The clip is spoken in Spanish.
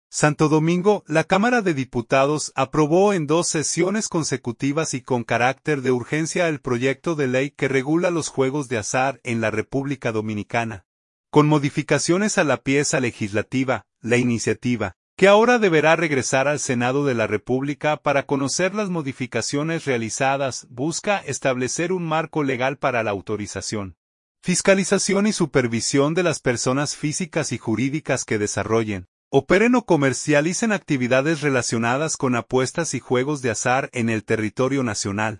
Santo Domingo, la Cámara de Diputados aprobó en 2 sesiones consecutivas y con carácter de urgencia el proyecto de ley que regula los juegos de azar en la República Dominicana. Con modificaciones a la pieza legislativa, la iniciativa, que ahora deberá regresar al Senado de la República para conocer las modificaciones realizadas, busca establecer un marco legal para la autorización, fiscalización y supervisión de las personas físicas y jurídicas que desarrollen, operen o comercialicen actividades relacionadas con apuestas y juegos de azar en el territorio nacional.